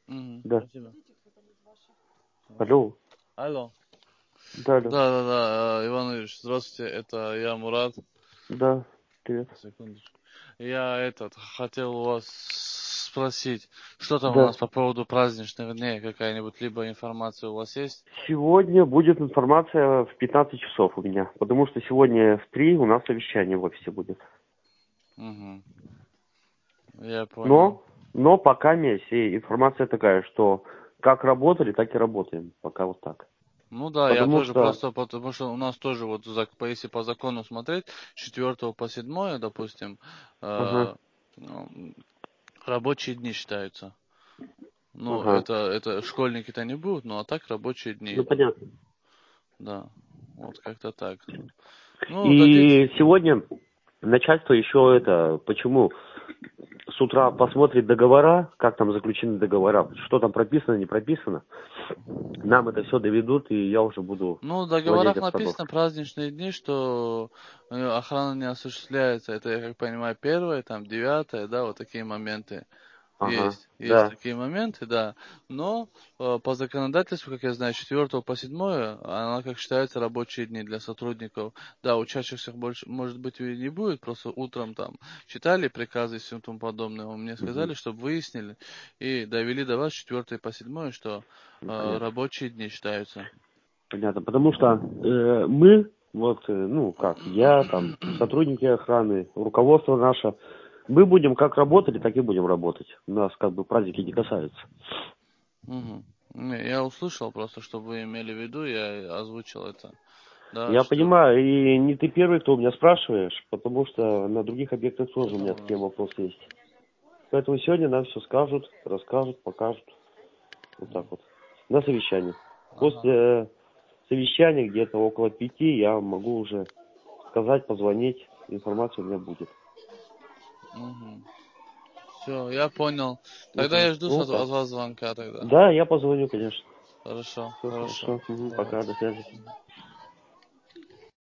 Да. Спасибо. Алло. Алло. Да, да. Да, Иван Ильич, здравствуйте, это я Мурат. Да, привет. Секундочку. Я хотел у вас спросить, что там у Да. нас по поводу праздничных дней, какая-нибудь либо информация у вас есть? Сегодня будет информация в 15 часов у меня, потому что сегодня в 3 у нас совещание в офисе будет. Угу. Я понял. Но пока информация такая, что как работали, так и работаем. Пока вот так. Ну да, я Потому тоже что... просто, потому что у нас тоже вот, если по закону смотреть, с 4 по 7, допустим, Ага, ну, рабочие дни считаются. Ну, ага. это школьники-то не будут, ну а так рабочие дни Ну, идут. понятно. Да, вот как-то так. Ну, дадите. И сегодня начальство еще почему с утра посмотрит договора, как там заключены договора, что там прописано, не прописано. Нам это все доведут, и я уже буду Ну, в владеть договорах написано обстановкой. праздничные дни, что охрана не осуществляется. Это, я как понимаю, 1, там, 9, да, вот такие моменты. Ага, Есть да. такие моменты, да. Но по законодательству, как я знаю, с 4 по 7, она как считается рабочие дни для сотрудников. Да, учащихся больше, может быть, и не будет, просто утром там читали приказы и все тому подобное. Мне Угу. сказали, чтобы выяснили и довели до вас с 4 по 7, что Ну, понятно. рабочие дни считаются. Понятно. Потому что мы, я, там, сотрудники охраны, руководство наше, мы будем как работали, так и будем работать. Нас как бы праздники не касаются. Угу. Не, я услышал просто, чтобы вы имели в виду, я озвучил это. Да, Я что... понимаю, и не ты первый, кто у меня спрашиваешь, потому что на других объектах тоже у меня такие вопросы есть. Поэтому сегодня нам все скажут, расскажут, покажут. Вот так вот. На совещании. Ага. После совещания где-то около 5 я могу уже сказать, позвонить. Информация у меня будет. Угу. Все, я понял. Тогда Угу. я жду Ну от так. вас звонка тогда. Да, я позвоню, конечно. Хорошо, Все хорошо. хорошо. Угу. Пока, Давайте. до связи.